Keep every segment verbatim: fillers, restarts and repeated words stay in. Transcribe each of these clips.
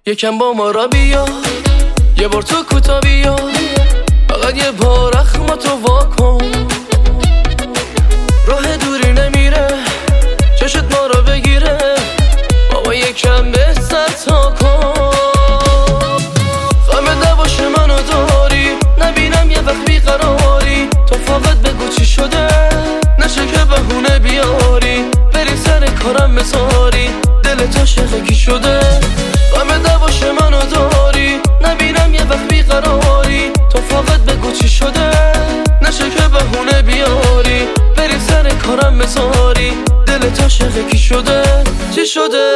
یکم با ما را بیا، یه بار تو کوتا بیا، فقط یه بار اخماتو واکن. راه دوری نمیره، چشت ما را بگیره، بابا یکم به سر تا کن. غم نباشه منو داری، نبینم یه وقت بیقراری، تو فقط بگو چی شده، نشه که بهونه بیاری، بری سر کارم بذاری، دلت عاشق کی شده. غم نباشه منو داری، نبینم یه وقت بیقراری، تو فقط بگو چی شده، نشه که بهونه بیاری، بری سر کارم بذاری، دلت عاشق کی شده، چی شده.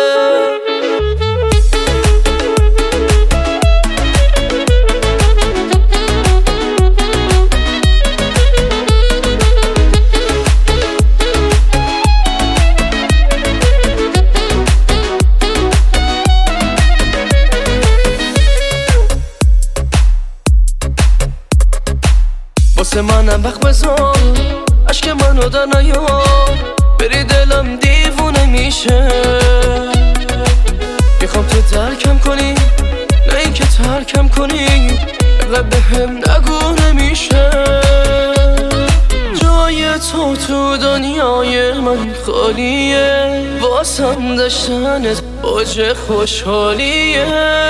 واسه منم وقت بذار، عشق منو در نیار، بری دلم دیوونه میشه. میخوام تو ترکم کنی، نه این که ترکم کنی، اینقدر بهم نگو نمیشه. جای تو تو دنیای من خالیه، واسم داشتنت اوج خوشحالیه.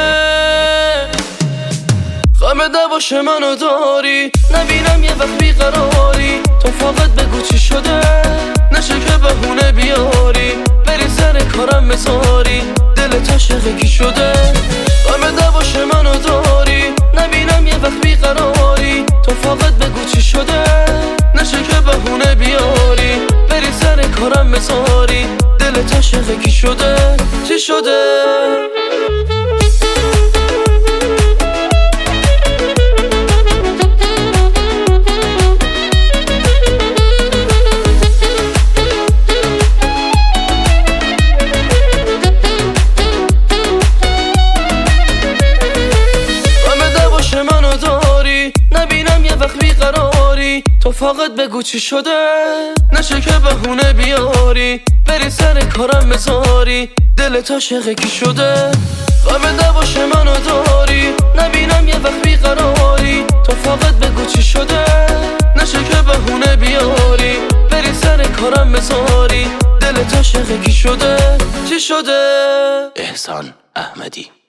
غم نباشه منو داری، نبینم یه وقت بیقراری، تو فقط بگو چی شده، نشه که بهونه بیاری، بری سر کارم بذاری، دلت عاشق کی شده. غم نباشه منو داری، نبینم یه وقت بیقراری، تو فقط بگو چی شده، نشه که بهونه بیاری، بری سر کارم بذاری، دلت عاشق کی شده، چی شده. نبینم یه وقت بیقراری، تو فقط بگو چی شده، نشه که بهونه بیاری، بری سر کارم بذاری، دلت عاشق کی شده. غم نباشه منو داری، نبینم یه وقت بیقراری، تو فقط بگو چی شده، نشه که بهونه بیاری، بری سر کارم بذاری، دلت عاشق کی شده، چی شده. احسان احمدی.